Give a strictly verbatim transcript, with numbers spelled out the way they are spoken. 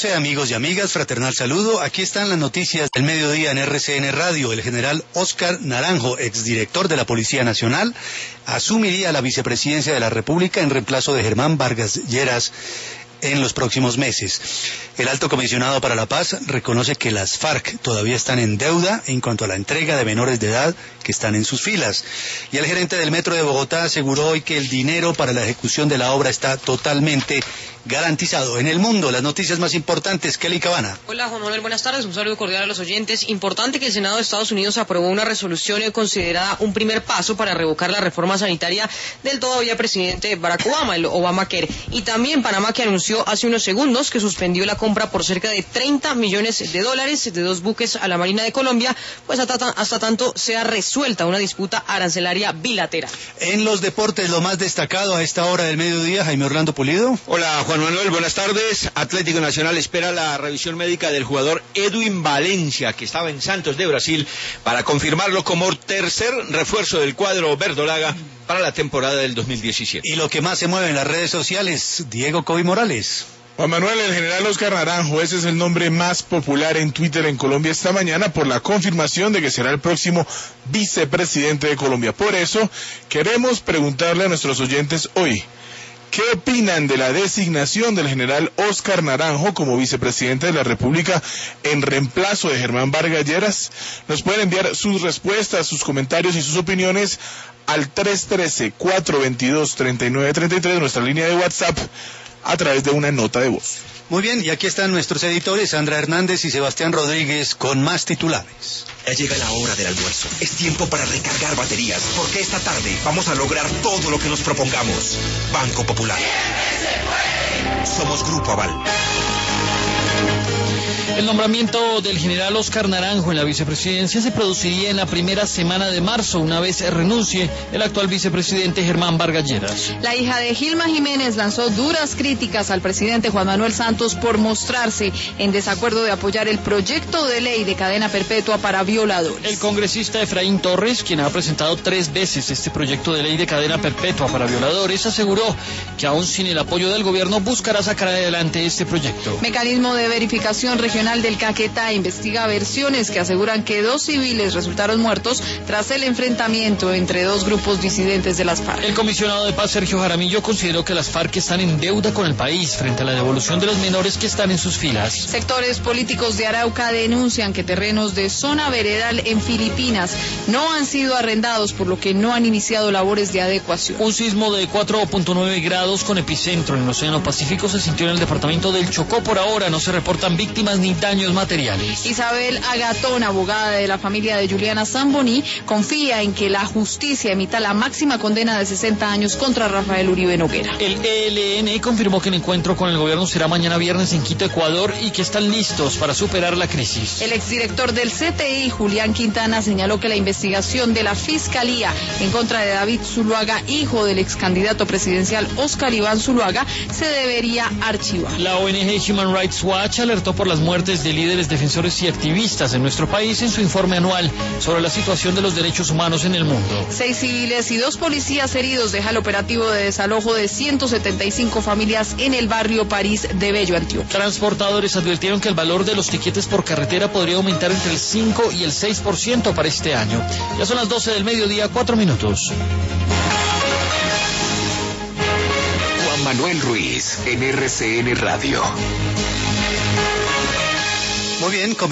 once, amigos y amigas, fraternal saludo. Aquí están las noticias del mediodía en R C N Radio. El general Óscar Naranjo, exdirector de la Policía Nacional, asumiría la vicepresidencia de la República en reemplazo de Germán Vargas Lleras en los próximos meses. El alto comisionado para la paz reconoce que las FARC todavía están en deuda en cuanto a la entrega de menores de edad que están en sus filas. Y el gerente del Metro de Bogotá aseguró hoy que el dinero para la ejecución de la obra está totalmente garantizado. En el mundo, las noticias más importantes, Kelly Cabana. Hola Juan Manuel, buenas tardes, un saludo cordial a los oyentes. Importante que el Senado de Estados Unidos aprobó una resolución considerada un primer paso para revocar la reforma sanitaria del todavía presidente Barack Obama, el Obamacare. Y también Panamá, que anunció hace unos segundos que suspendió la compra por cerca de treinta millones de dólares de dos buques a la Marina de Colombia, pues hasta, hasta tanto sea resuelta una disputa arancelaria bilateral. En los deportes, lo más destacado a esta hora del mediodía, Jaime Orlando Pulido. Hola Juan Manuel, buenas tardes. Atlético Nacional espera la revisión médica del jugador Edwin Valencia, que estaba en Santos de Brasil, para confirmarlo como tercer refuerzo del cuadro verdolaga para la temporada del dos mil diecisiete. Y lo que más se mueve en las redes sociales, Diego Coby Morales. Juan Manuel, el general Óscar Naranjo, ese es el nombre más popular en Twitter en Colombia esta mañana por la confirmación de que será el próximo vicepresidente de Colombia. Por eso, queremos preguntarle a nuestros oyentes hoy, ¿qué opinan de la designación del general Óscar Naranjo como vicepresidente de la República en reemplazo de Germán Vargas Lleras? Nos pueden enviar sus respuestas, sus comentarios y sus opiniones al tres uno tres, cuatro dos dos, tres nueve tres tres, nuestra línea de WhatsApp, a través de una nota de voz. Muy bien, y aquí están nuestros editores, Sandra Hernández y Sebastián Rodríguez, con más titulares. Ya llega la hora del almuerzo. Es tiempo para recargar baterías, porque esta tarde vamos a lograr todo lo que nos propongamos. Banco Popular. Somos Grupo Aval. El nombramiento del general Óscar Naranjo en la vicepresidencia se produciría en la primera semana de marzo, una vez renuncie el actual vicepresidente Germán Vargas Lleras. La hija de Gilma Jiménez lanzó duras críticas al presidente Juan Manuel Santos por mostrarse en desacuerdo de apoyar el proyecto de ley de cadena perpetua para violadores. El congresista Efraín Torres, quien ha presentado tres veces este proyecto de ley de cadena perpetua para violadores, aseguró que aún sin el apoyo del gobierno buscará sacar adelante este proyecto. Mecanismo de verificación regional del Caquetá investiga versiones que aseguran que dos civiles resultaron muertos tras el enfrentamiento entre dos grupos disidentes de las FARC. El comisionado de paz Sergio Jaramillo consideró que las FARC están en deuda con el país frente a la devolución de los menores que están en sus filas. Sectores políticos de Arauca denuncian que terrenos de zona veredal en Filipinas no han sido arrendados, por lo que no han iniciado labores de adecuación. Un sismo de cuatro punto nueve grados con epicentro en el Océano Pacífico se sintió en el departamento del Chocó. Por ahora no se reportan víctimas ni daños materiales. Isabel Agatón, abogada de la familia de Juliana Zamboní, confía en que la justicia emita la máxima condena de sesenta años contra Rafael Uribe Noguera. El E L N confirmó que el encuentro con el gobierno será mañana viernes en Quito, Ecuador, y que están listos para superar la crisis. El exdirector del C T I, Julián Quintana, señaló que la investigación de la Fiscalía en contra de David Zuluaga, hijo del ex candidato presidencial Óscar Iván Zuluaga, se debería archivar. La O N G Human Rights Watch alertó por las muertes de líderes defensores y activistas en nuestro país en su informe anual sobre la situación de los derechos humanos en el mundo. Seis civiles y dos policías heridos deja el operativo de desalojo de ciento setenta y cinco familias en el barrio París de Bello, Antioquia. Transportadores advirtieron que el valor de los tiquetes por carretera podría aumentar entre el cinco y el seis por ciento para este año. Ya son las doce del mediodía, cuatro minutos. Juan Manuel Ruiz, en R C N Radio. Muy bien,